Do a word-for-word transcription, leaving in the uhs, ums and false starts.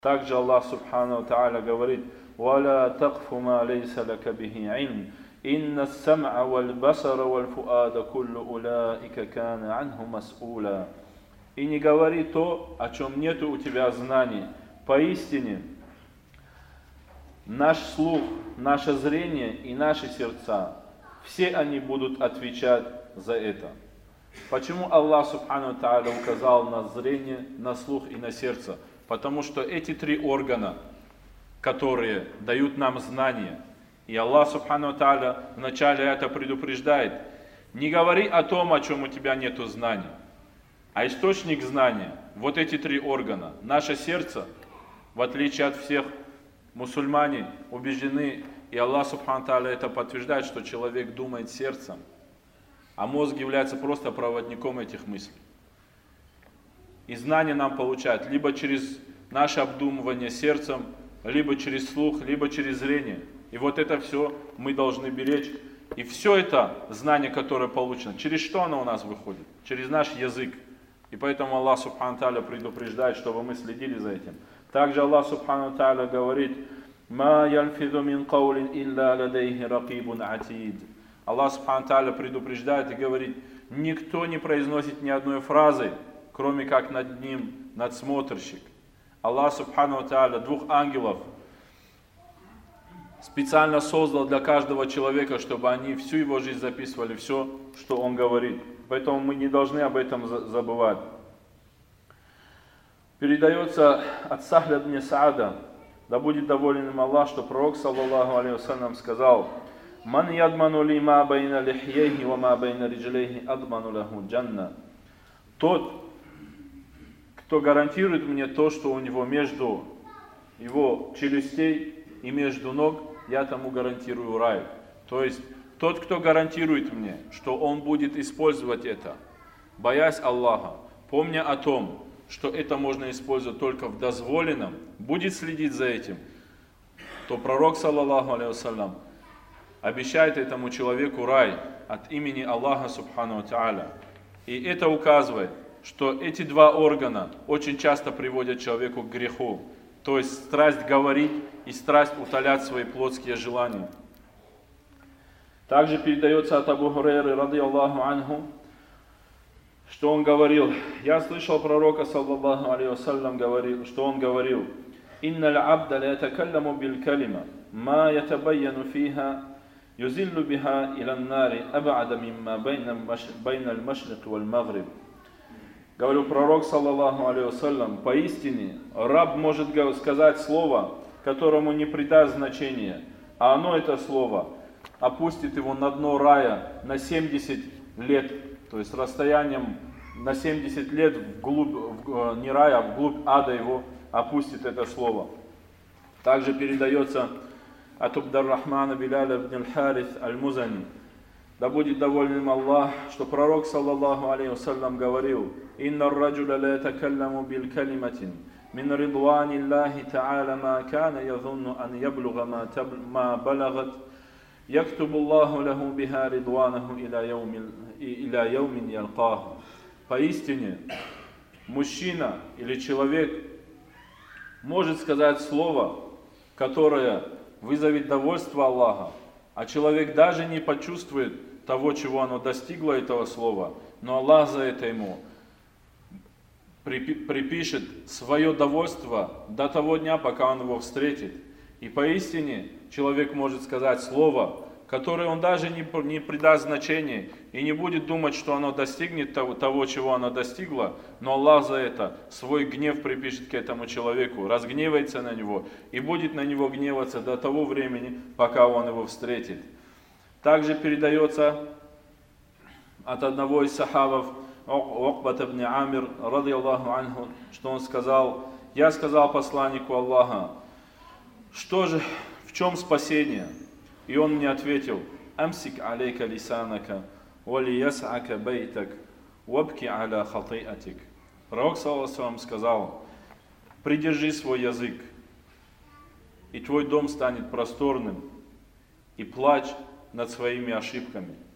Также Аллах Субхану Тааля говорит: «Валя такфу ма лейса лака бихи илм, инна ас-сам'а валь басара валь фуада куллу улаика кана анху мас'уля». И не говори то, о чем нету у тебя знаний. Поистине, наш слух, наше зрение и наши сердца, все они будут отвечать за это. Почему Аллах Субхану Тааля указал на зрение, на слух и на сердце? Потому что эти три органа, которые дают нам знания, и Аллах Субхану Тааля вначале это предупреждает: не говори о том, о чем у тебя нету знаний. А источник знания, вот эти три органа, наше сердце, в отличие от всех, мусульмане убеждены, и Аллах Субхану Тааля это подтверждает, что человек думает сердцем, а мозг является просто проводником этих мыслей. И знания нам получают либо через наше обдумывание сердцем, либо через слух, либо через зрение. И вот это все мы должны беречь. И все это знание, которое получено, через что оно у нас выходит? Через наш язык. И поэтому Аллах Субхану Тааля предупреждает, чтобы мы следили за этим. Также Аллах Субхану Тааля говорит: «Ма яльфизу мин каулин илля ладейхи ракибун атид». Аллах Субхану Тааля предупреждает и говорит: никто не произносит ни одной фразы, кроме как над ним надсмотрщик. Аллах Субхану Тааля двух ангелов специально создал для каждого человека, чтобы они всю его жизнь записывали, все, что он говорит. Поэтому мы не должны об этом забывать. Передается от Сахля ибн Саада, да будет доволен им Аллах, что пророк, саллаллаху алейхи вассалям, сказал: «Ман ядману ли ма байна лихьейхи ва ма байна риджлейхи адману лаху джанна». Тот, кто гарантирует мне то, что у него между его челюстей и между ног, я тому гарантирую рай. То есть, тот, кто гарантирует мне, что он будет использовать это, боясь Аллаха, помня о том, что это можно использовать только в дозволенном, будет следить за этим, то пророк, саллаллаху алейхи вассалям, обещает этому человеку рай от имени Аллаха Субхану Тааля. И это указывает, что эти два органа очень часто приводят человеку к греху. То есть страсть говорить и страсть утолять свои плотские желания. Также передается от Абу Хурайры, ради Аллаху анху, что он говорил: я слышал пророка, саллаллаху алейхи вассалям, говорил, что он говорил: «Инналь абда ла ятакалламу биль калима, ма ятабайяну фиха, юзиллу биха илан нари, аб'ада мимма байналь машрик валь магриб». Говорил пророк, саллаллаху алейхи вассалям: поистине раб может сказать слово, которому не придаст значения, а оно, это слово, опустит его на дно рая на семьдесят лет, то есть расстоянием на семьдесят лет вглубь, в, не рая, а вглубь ада его опустит это слово. Также передается от Абдар-Рахмана Биляля ибн аль-Харис аль-Музани, да будет доволен им Аллах, что пророк, саллаллаху алейхи вассалям, говорил: «Инна ар-раджуля ла ятакалламу биль калиматин мин ридвани Аллахи та'аля ма кана язунну ан яблуга ма балагат, яктубу Аллаху лаху биха ридванаху иля яумин ялкаху». Поистине, мужчина или человек может сказать слово, которое вызовет довольство Аллаха, а человек даже не почувствует того, чего оно достигло, этого слова, но Аллах за это ему припишет свое довольство до того дня, пока он его встретит. И поистине человек может сказать слово, которое он даже не, не придаст значения и не будет думать, что оно достигнет того, того, чего оно достигло, но Аллах за это свой гнев припишет к этому человеку, разгневается на него и будет на него гневаться до того времени, пока он его встретит. Также передается от одного из сахабов, Уқбат ибн Амир, ради Аллаху анху, что он сказал: я сказал посланнику Аллаха: что же, в чем спасение? И он мне ответил: амсик алейка лисанака, вали ясака бейтак, вабки аля хатиатик. Пророк, саллаллаху алейхи ва саллям, сказал: придержи свой язык, и твой дом станет просторным, и плачь над своими ошибками.